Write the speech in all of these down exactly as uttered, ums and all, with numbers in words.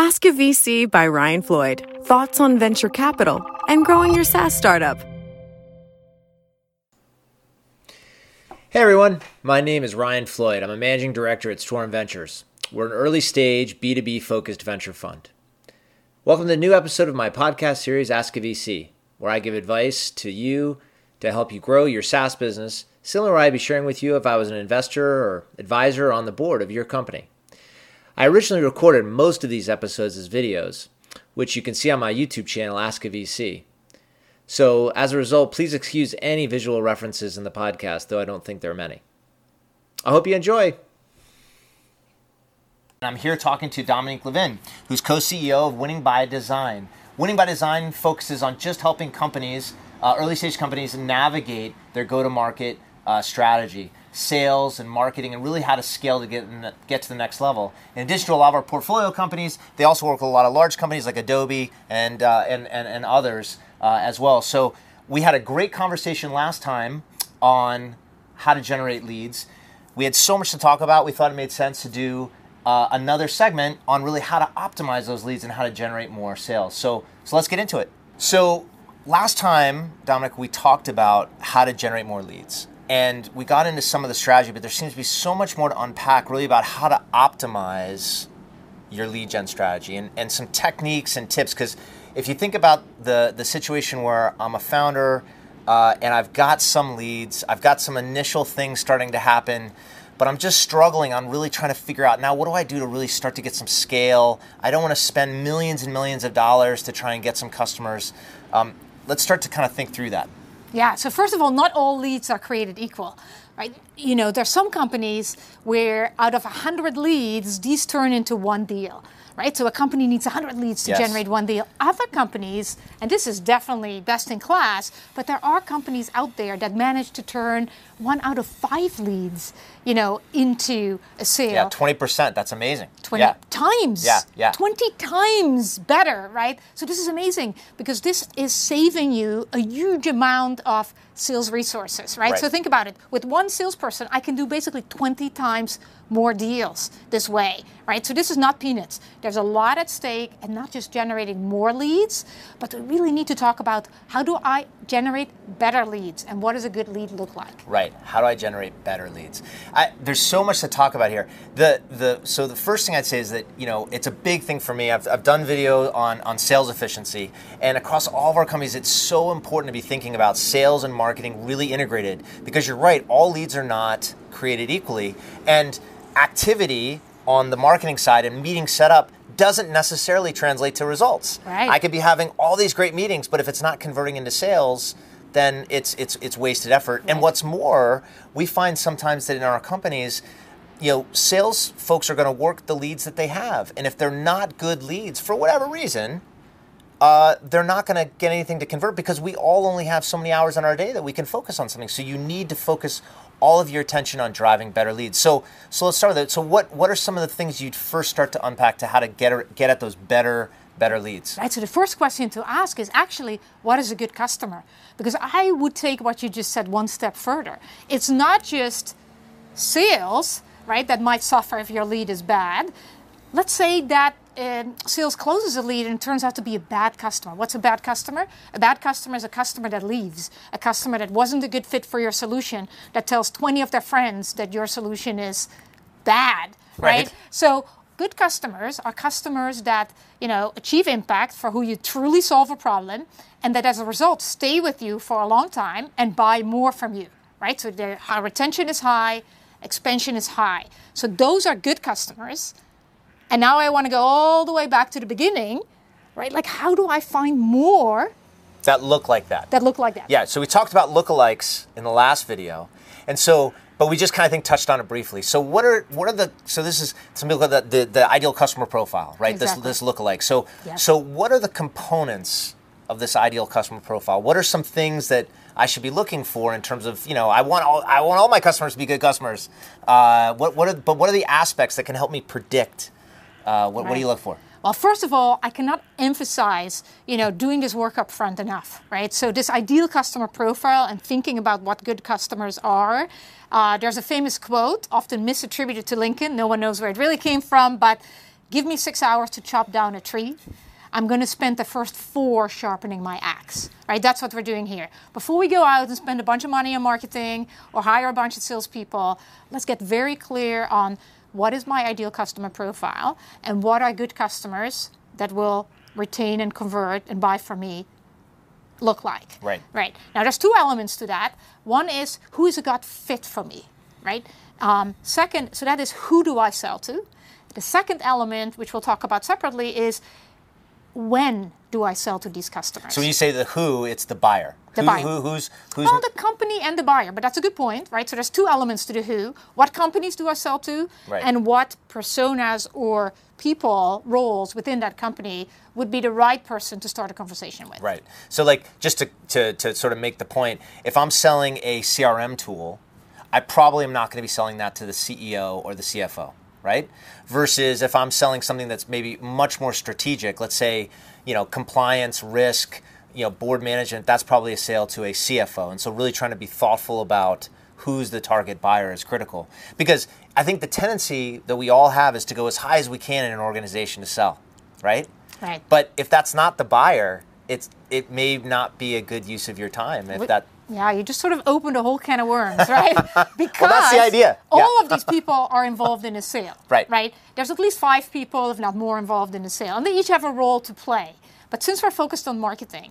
Ask a V C by Ryan Floyd. Thoughts on venture capital and growing your SaaS startup. Hey everyone, my name is Ryan Floyd. I'm a managing director at Storm Ventures. We're an early stage B two B focused venture fund. Welcome to the new episode of my podcast series, Ask a V C, where I give advice to you to help you grow your SaaS business, similar to what I'd be sharing with you if I was an investor or advisor on the board of your company. I originally recorded most of these episodes as videos, which you can see on my YouTube channel, Ask a V C. So as a result, please excuse any visual references in the podcast, though I don't think there are many. I hope you enjoy. I'm here talking to Dominique Levin, who's co-C E O of Winning by Design. Winning by Design focuses on just helping companies, uh, early stage companies, navigate their go-to-market uh, strategy, sales and marketing, and really how to scale to get in the, get to the next level. In addition to a lot of our portfolio companies, they also work with a lot of large companies like Adobe and uh, and, and and others uh, as well. So we had a great conversation last time on how to generate leads. We had so much to talk about. We thought it made sense to do uh, another segment on really how to optimize those leads and how to generate more sales. So so let's get into it. So last time, Dominic, we talked about how to generate more leads. And we got into some of the strategy, but there seems to be so much more to unpack really about how to optimize your lead gen strategy and, and some techniques and tips. Because if you think about the, the situation where I'm a founder uh, and I've got some leads, I've got some initial things starting to happen, but I'm just struggling on really trying to figure out, now what do I do to really start to get some scale? I don't want to spend millions and millions of dollars to try and get some customers. Um, let's start to kind of think through that. Yeah, so first of all, not all leads are created equal, right? You know, there's some companies where out of one hundred leads, these turn into one deal, right? So a company needs one hundred leads to yes. generate one deal. Other companies, and this is definitely best in class, but there are companies out there that manage to turn one out of five leads, you know, into a sale. Yeah, twenty percent, that's amazing. twenty yeah. times. Yeah, yeah. twenty times better, right? So this is amazing because this is saving you a huge amount of sales resources, right? right? So think about it. With one salesperson, I can do basically twenty times more deals this way, right? So this is not peanuts. There's a lot at stake, and not just generating more leads, but we really need to talk about how do I generate better leads and what does a good lead look like? Right. How do I generate better leads? I, there's so much to talk about here. The the so the first thing I'd say is that, you know, it's a big thing for me. I've I've done video on on sales efficiency, and across all of our companies, it's so important to be thinking about sales and marketing really integrated, because you're right, all leads are not created equally, and activity on the marketing side and meeting setup doesn't necessarily translate to results. Right. I could be having all these great meetings, but if it's not converting into sales, then it's it's it's wasted effort. Right. And what's more, we find sometimes that in our companies, you know, sales folks are going to work the leads that they have, and if they're not good leads for whatever reason, uh, they're not going to get anything to convert, because we all only have so many hours in our day that we can focus on something. So you need to focus all of your attention on driving better leads. So so let's start with it. So what what are some of the things you'd first start to unpack to how to get get at those better better leads? Right. So the first question to ask is actually, what is a good customer? Because I would take what you just said one step further. It's not just sales, right, that might suffer if your lead is bad. Let's say that uh, sales closes a lead and it turns out to be a bad customer. What's a bad customer? A bad customer is a customer that leaves, a customer that wasn't a good fit for your solution, that tells twenty of their friends that your solution is bad, right? Right. So good customers are customers that, you know, achieve impact, for who you truly solve a problem, and that as a result stay with you for a long time and buy more from you, right? So their our retention is high, expansion is high. So those are good customers. And now I want to go all the way back to the beginning, right? Like, how do I find more that look like that? That look like that. Yeah, so we talked about lookalikes in the last video. And so, but we just kind of think touched on it briefly. So what are what are the, so this is some people call the, the, the ideal customer profile, right? Exactly. This this lookalike. So Yep. so what are the components of this ideal customer profile? What are some things that I should be looking for in terms of, you know, I want all I want all my customers to be good customers. Uh, what what are but what are the aspects that can help me predict? Uh, what, Right. what do you look for? Well, first of all, I cannot emphasize, you know, doing this work up front enough, right? So this ideal customer profile and thinking about what good customers are. Uh, there's a famous quote, often misattributed to Lincoln. No one knows where it really came from, but give me six hours to chop down a tree. I'm going to spend the first four sharpening my axe, right? That's what we're doing here. Before we go out and spend a bunch of money on marketing or hire a bunch of salespeople, let's get very clear on what is my ideal customer profile and what are good customers that will retain and convert and buy from me look like. Right. Right. Now, there's two elements to that. One is, who is a gut fit for me, right? Um, second, so that is, who do I sell to? The second element, which we'll talk about separately, is when do I sell to these customers? So when you say the who, it's the buyer. The who, buyer. Who, who's, who's well, the company and the buyer, but that's a good point, right? So there's two elements to the who. What companies do I sell to? Right. And what personas or people, roles within that company would be the right person to start a conversation with. Right. So like, just to, to, to sort of make the point, if I'm selling a C R M tool, I probably am not going to be selling that to the C E O or the C F O, right? Versus if I'm selling something that's maybe much more strategic, let's say, you know, compliance, risk, you know, board management, that's probably a sale to a C F O. And so really trying to be thoughtful about who's the target buyer is critical. Because I think the tendency that we all have is to go as high as we can in an organization to sell, right? Right. But if that's not the buyer, it's it may not be a good use of your time if We- that. Yeah, you just sort of opened a whole can of worms, right? Because Well, that's the idea. all Yeah. of these people are involved in a sale. Right. Right? There's at least five people, if not more, involved in the sale. And they each have a role to play. But since we're focused on marketing,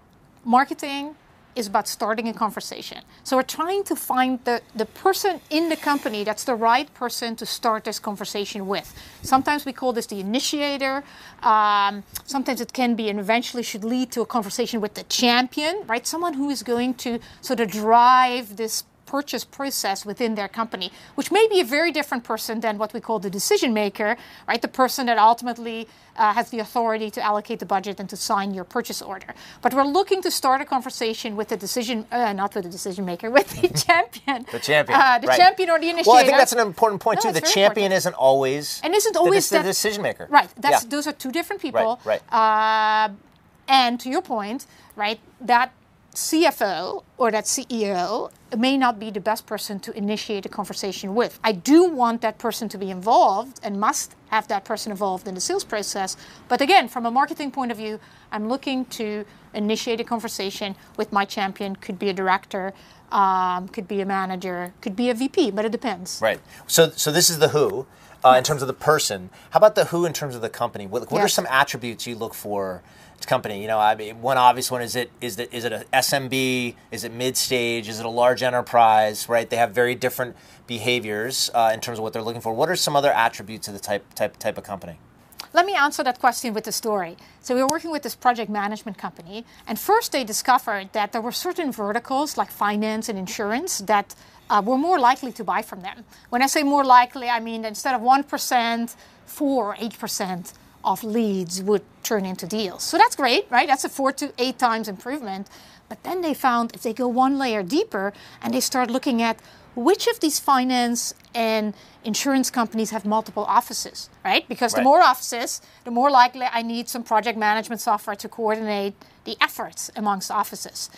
marketing is about starting a conversation. So we're trying to find the, the person in the company that's the right person to start this conversation with. Sometimes we call this the initiator. Um, sometimes it can be and eventually should lead to a conversation with the champion, right? Someone who is going to sort of drive this purchase process within their company, which may be a very different person than what we call the decision maker, right? The person that ultimately uh, has the authority to allocate the budget and to sign your purchase order. But we're looking to start a conversation with the decision, uh, not with the decision maker, with the champion. The champion, Uh, the right. champion or the initiator. Well, I think that's an important point No, too. it's The very champion important. isn't always And isn't the, always the, that, the decision maker. Right. That's Yeah. those are two different people. Right. Uh, and to your point, right, that C F O or that C E O may not be the best person to initiate a conversation with. I do want that person to be involved and must have that person involved in the sales process. But again, from a marketing point of view, I'm looking to initiate a conversation with my champion. Could be a director, um, could be a manager, could be a V P, but it depends. Right. So, so this is the who uh, in terms of the person. How about the who in terms of the company? What, what are Yes. some attributes you look for? Company, you know, I mean, one obvious one is it is that is it a S M B? Is it mid stage? Is it a large enterprise? Right, they have very different behaviors uh, in terms of what they're looking for. What are some other attributes of the type type type of company? Let me answer that question with a story. So we were working with this project management company, and first they discovered that there were certain verticals like finance and insurance that uh, were more likely to buy from them. When I say more likely, I mean instead of one percent, four or eight percent of leads would turn into deals. So that's great, right? That's a four to eight times improvement. But then they found if they go one layer deeper and they start looking at which of these finance and insurance companies have multiple offices, right? Because Right. the more offices, the more likely I need some project management software to coordinate the efforts amongst offices.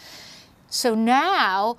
So now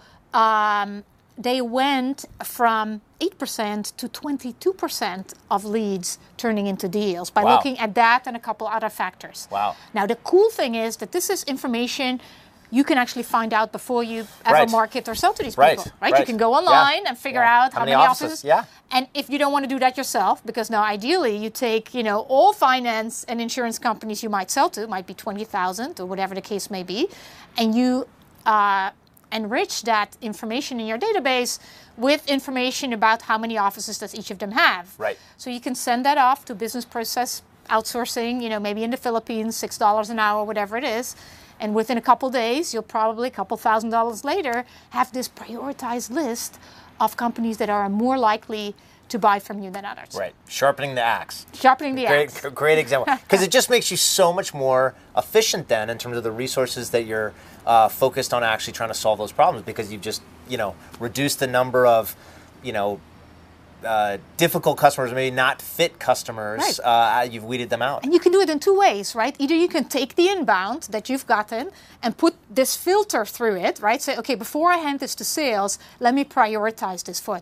um, they went from eight percent to twenty-two percent of leads turning into deals by Wow. looking at that and a couple other factors. Wow. Now, the cool thing is that this is information you can actually find out before you ever Right. market or sell to these Right, people, right? right. You can go online Yeah. and figure Yeah. out how, How many, many offices. offices? Yeah. And if you don't want to do that yourself, because now ideally you take, you know, all finance and insurance companies you might sell to, might be twenty thousand or whatever the case may be, and you uh, enrich that information in your database with information about how many offices does each of them have. Right. So you can send that off to business process outsourcing, you know, maybe in the Philippines, six dollars an hour, whatever it is. And within a couple days, you'll probably, a couple thousand dollars later, have this prioritized list of companies that are more likely to buy from you than others. Right, sharpening the axe. Sharpening the Great, axe. great example. Because it just makes you so much more efficient then in terms of the resources that you're uh, focused on actually trying to solve those problems. Because you've just, you know, reduced the number of, you know, uh, difficult customers, maybe not fit customers. Right. Uh, you've weeded them out. And you can do it in two ways, right? Either you can take the inbound that you've gotten and put this filter through it, right? Say, okay, before I hand this to sales, let me prioritize this for them.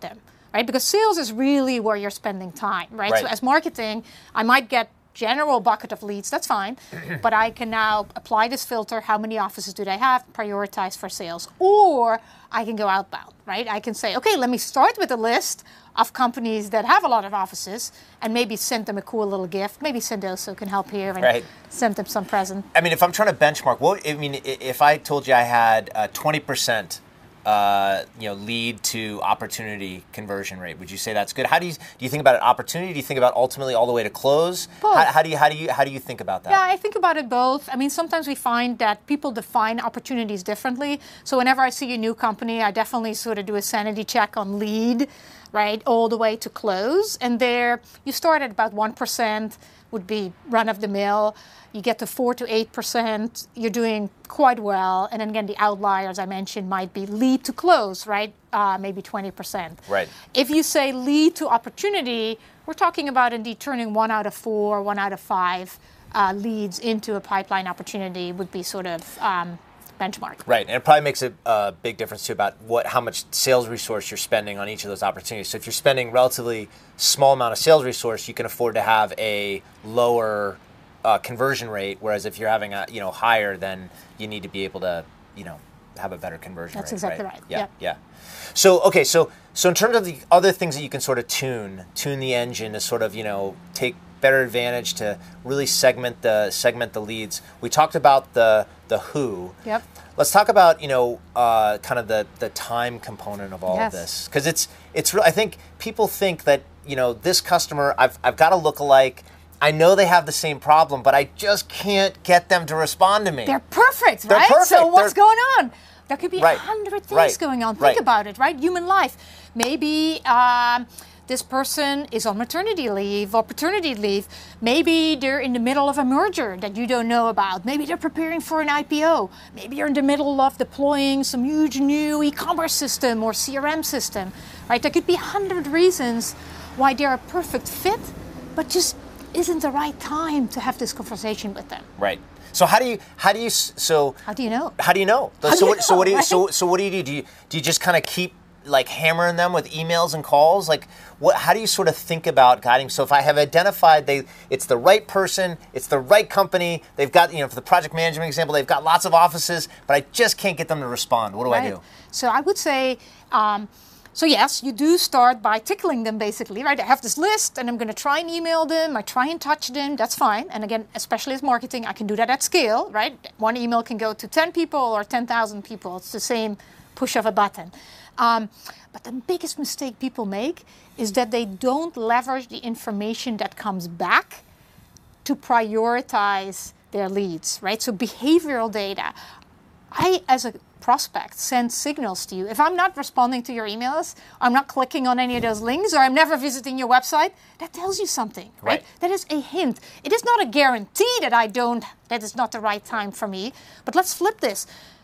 right? Because sales is really where you're spending time, right? Right. So as marketing, I might get general bucket of leads, that's fine, but I can now apply this filter, how many offices do they have, prioritize for sales, or I can go outbound, right? I can say, okay, let me start with a list of companies that have a lot of offices and maybe send them a cool little gift. Maybe Sendoso can help here and Right. send them some present. I mean, if I'm trying to benchmark, what I mean, i- if I told you I had a twenty percent, uh, you know, lead to opportunity conversion rate, would you say that's good? How do you do you think about it opportunity? Do you think about ultimately all the way to close? Both. How, how do you how do you how do you think about that? Yeah, I think about it both. I mean, sometimes we find that people define opportunities differently. So whenever I see a new company, I definitely sort of do a sanity check on lead, right, all the way to close. And there, you start at about one percent, would be run-of-the-mill. You get to four to eight percent, you're doing quite well. And then again, the outliers I mentioned might be lead to close, right? Uh, maybe twenty percent. Right. If you say lead to opportunity, we're talking about indeed turning one out of four, one out of five uh, leads into a pipeline opportunity would be sort of um, benchmark. Right, and it probably makes a, a big difference too about what how much sales resource you're spending on each of those opportunities. So if you're spending relatively small amount of sales resource, you can afford to have a lower uh, conversion rate. Whereas if you're having a you know higher, then you need to be able to you know have a better conversion That's rate. exactly right. Yeah, Yep. yeah. So okay, so so in terms of the other things that you can sort of tune, tune the engine to sort of you know take better advantage to really segment the segment the leads. We talked about the the who. Yep. Let's talk about you know uh, kind of the, the time component of all Yes. of this because it's it's re- I think people think that you know this customer I've I've got a lookalike. I know they have the same problem, but I just can't get them to respond to me. They're perfect, They're right? perfect. So what's They're- going on? There could be a Right. hundred things Right. going on. Think Right. about it, right? Human life. Maybe um, this person is on maternity leave or paternity leave. Maybe they're in the middle of a merger that you don't know about. Maybe they're preparing for an I P O. Maybe you're in the middle of deploying some huge new e-commerce system or C R M system, right? There could be a hundred reasons why they're a perfect fit, but just isn't the right time to have this conversation with them. Right. So how do you how do you s- so How do you know? how do you know? How so do you what, so what do you know, so right? so what do you do? Do you do you just kind of keep like hammering them with emails and calls? Like what how do you sort of think about guiding? So if I have identified they it's the right person, it's the right company, they've got, you know, for the project management example, they've got lots of offices, but I just can't get them to respond. What do I Right. do? So I would say, um, so yes, you do start by tickling them basically, right? I have this list and I'm going to try and email them. I try and touch them. That's fine. And again, especially as marketing, I can do that at scale, right? One email can go to ten people or ten thousand people. It's the same push of a button. Um, but the biggest mistake people make is that they don't leverage the information that comes back to prioritize their leads, right? So behavioral data. I, as a prospect, send signals to you. If I'm not responding to your emails, I'm not clicking on any of those links, or I'm never visiting your website, that tells you something, right? Right. That is a hint. It is not a guarantee that I don't, that is not the right time for me. But let's flip this.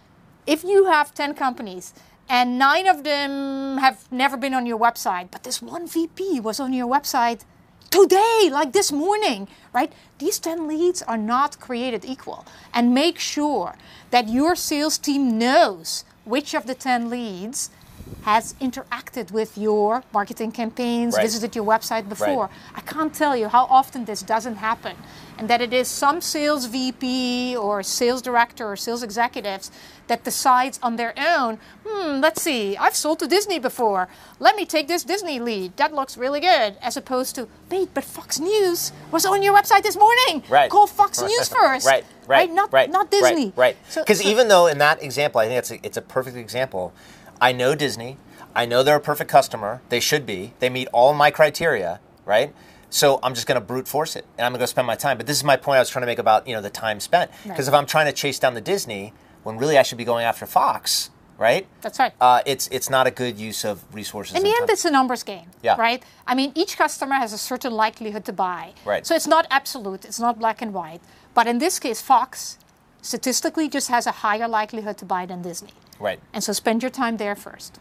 If you have ten companies and nine of them have never been on your website, but this one V P was on your website today, like this morning, right? These ten leads are not created equal. And make sure that your sales team knows which of the ten leads has interacted with your marketing campaigns, Right. visited your website before. Right. I can't tell you how often this doesn't happen. And that it is some sales V P or sales director or sales executives that decides on their own, hmm, let's see, I've sold to Disney before. Let me take this Disney lead. That looks really good. As opposed to, wait, but Fox News was on your website this morning. Right. Call Fox News first. Right, right, Not, right, not Disney. Right, So- because so- even though in that example, I think it's a, it's a perfect example. I know Disney. I know they're a perfect customer. They should be. They meet all my criteria, right? So I'm just going to brute force it, and I'm going to go spend my time. But this is my point I was trying to make about you know the time spent. Because Right. if I'm trying to chase down the Disney, when really I should be going after Fox, right? That's right. Uh, it's it's not a good use of resources. In and the time. end, it's a numbers game, Yeah. right? I mean, each customer has a certain likelihood to buy. Right. So it's not absolute, it's not black and white. But in this case, Fox statistically just has a higher likelihood to buy than Disney. Right. And so spend your time there first.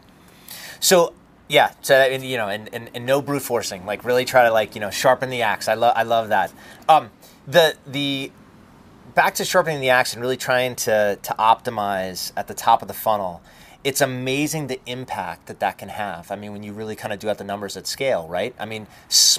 So yeah, so and, you know, and, and, and no brute forcing. Like really try to like you know sharpen the axe. I love I love that. Um, the the back to sharpening the axe and really trying to to optimize at the top of the funnel it's amazing the impact that that can have. I mean, when you really kind of do out the numbers at scale, right? I mean,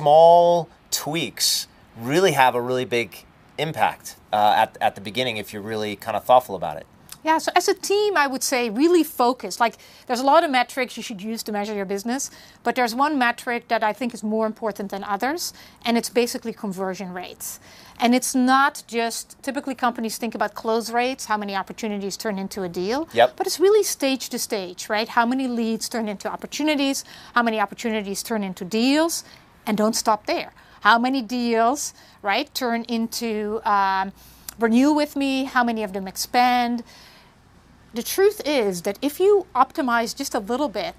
small tweaks really have a really big impact uh, at, at the beginning if you're really kind of thoughtful about it. Yeah, so as a team, I would say really focus. Like, there's a lot of metrics you should use to measure your business, but there's one metric that I think is more important than others, and it's basically conversion rates. And it's not just, typically companies think about close rates, how many opportunities turn into a deal, yep. but it's really stage to stage, right? How many leads turn into opportunities, how many opportunities turn into deals, and don't stop there. How many deals, right, turn into um, renew with me, how many of them expand. The truth is that if you optimize just a little bit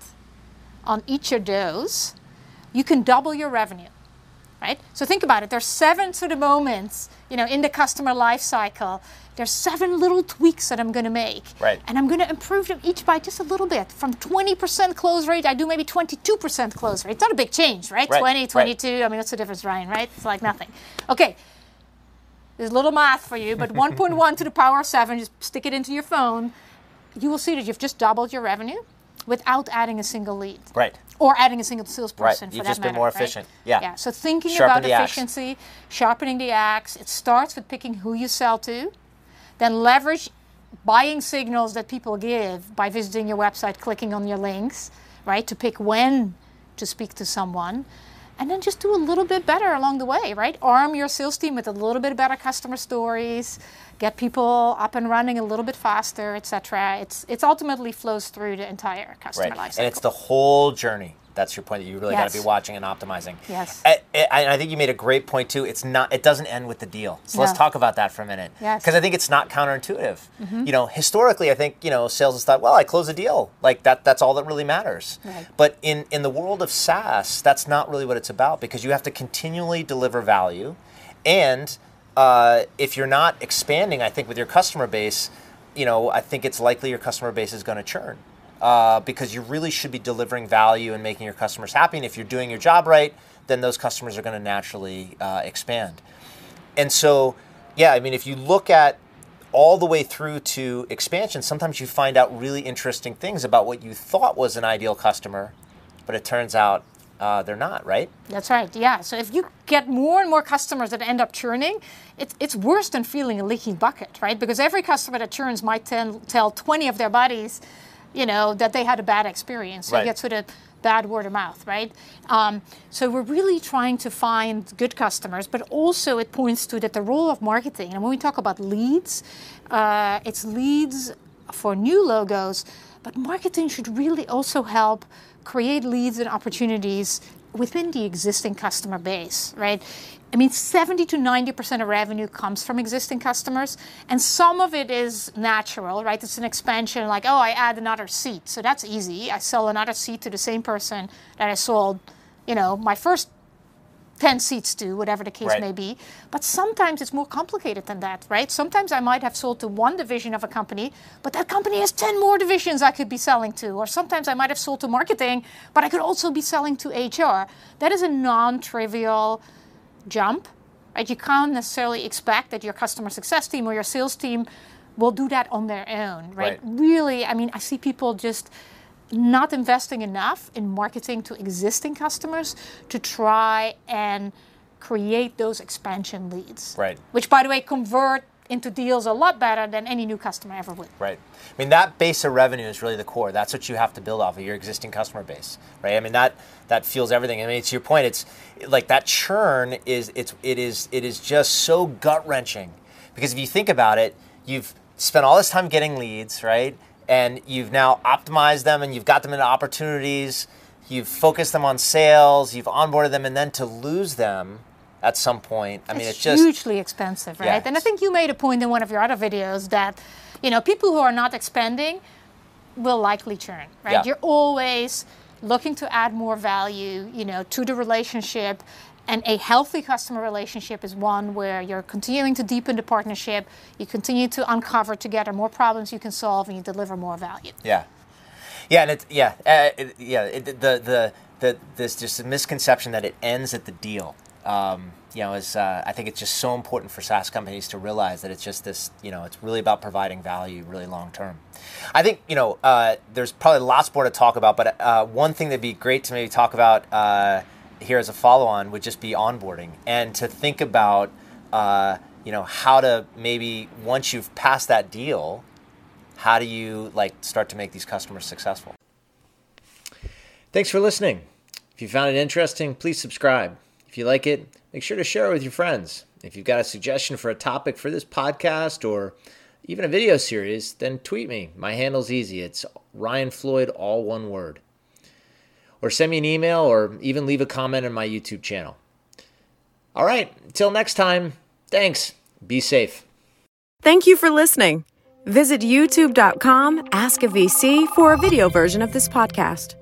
on each of those, you can double your revenue, right? So think about it. There's seven sort of moments, you know, in the customer life cycle. There's seven little tweaks that I'm going to make. Right. And I'm going to improve them each by just a little bit. From twenty percent close rate, I do maybe twenty-two percent close rate. It's not a big change, right? right. twenty, twenty-two, right. I mean, what's the difference, Ryan, right? It's like nothing. Okay. There's a little math for you, but one point one to the power of seven, just stick it into your phone. You will see that you've just doubled your revenue without adding a single lead. Right. Or adding a single salesperson right. for You've that just matter. been more right? efficient. Yeah. Yeah. So thinking Sharpen about the axe. efficiency, sharpening the axe, it starts with picking who you sell to, then leverage buying signals that people give by visiting your website, clicking on your links, right, to pick when to speak to someone. And then just do a little bit better along the way, right? Arm your sales team with a little bit better customer stories, get people up and running a little bit faster, et cetera. It's it's ultimately flows through the entire customer right. life cycle. And it's the whole journey. That's your point that you really Yes. got to be watching and optimizing. Yes. I, I, I think you made a great point too. It's not. It doesn't end with the deal. So No. let's talk about that for a minute. Yes. Because I think it's not counterintuitive. Mm-hmm. You know, historically, I think you know sales has thought, well, I close a deal. Like that. That's all that really matters. Right. But in in the world of SaaS, that's not really what it's about because you have to continually deliver value, and uh, if you're not expanding, I think with your customer base, you know, I think it's likely your customer base is going to churn. Uh, because you really should be delivering value and making your customers happy. And if you're doing your job right, then those customers are going to naturally uh, expand. And so, yeah, I mean, if you look at all the way through to expansion, sometimes you find out really interesting things about what you thought was an ideal customer, but it turns out uh, they're not, right? That's right, yeah. So if you get more and more customers that end up churning, it's, it's worse than feeling a leaking bucket, right? Because every customer that churns might tell, tell twenty of their buddies, you know, that they had a bad experience. So right. you get sort of bad word of mouth, right? Um, so we're really trying to find good customers, but also it points to that the role of marketing, and when we talk about leads, uh, it's leads for new logos, but marketing should really also help create leads and opportunities within the existing customer base, right? I mean, seventy to ninety percent of revenue comes from existing customers, and some of it is natural, right? It's an expansion, like, oh, I add another seat, so that's easy. I sell another seat to the same person that I sold, you know, my first ten seats to, whatever the case right. may be. But sometimes it's more complicated than that, right? Sometimes I might have sold to one division of a company, but that company has ten more divisions I could be selling to. Or sometimes I might have sold to marketing, but I could also be selling to H R. That is a non-trivial jump, right? You can't necessarily expect that your customer success team or your sales team will do that on their own, right? Right. Really, I mean, I see people just not investing enough in marketing to existing customers to try and create those expansion leads. Right. Which, by the way, convert into deals a lot better than any new customer ever would. Right. I mean, that base of revenue is really the core. That's what you have to build off of, your existing customer base, right? I mean, that that fuels everything. I mean, to your point, it's like that churn is it's it is it is just so gut-wrenching because if you think about it, you've spent all this time getting leads, right? And you've now optimized them and you've got them into opportunities. You've focused them on sales. You've onboarded them, and then to lose them at some point, I mean, it's, it's just hugely expensive, right? Yeah. And I think you made a point in one of your other videos that, you know, people who are not expanding will likely churn, right? Yeah. You're always looking to add more value, you know, to the relationship. And a healthy customer relationship is one where you're continuing to deepen the partnership, you continue to uncover together more problems you can solve, and you deliver more value. Yeah, yeah, and it's yeah, uh, it, yeah. It, the the the there's just a misconception that it ends at the deal, um, you know, is uh, I think it's just so important for SaaS companies to realize that it's just this, you know, it's really about providing value really long term. I think, you know, uh, there's probably lots more to talk about, but uh, one thing that'd be great to maybe talk about uh, here as a follow-on would just be onboarding, and to think about, uh, you know, how to maybe once you've passed that deal, how do you like start to make these customers successful? Thanks for listening. If you found it interesting, please subscribe. If you like it, make sure to share it with your friends. If you've got a suggestion for a topic for this podcast or even a video series, then tweet me. My handle's easy. It's Ryan Floyd, all one word. Or send me an email or even leave a comment on my YouTube channel. All right, until next time, thanks. Be safe. Thank you for listening. Visit youtube dot com, ask a V C for a video version of this podcast.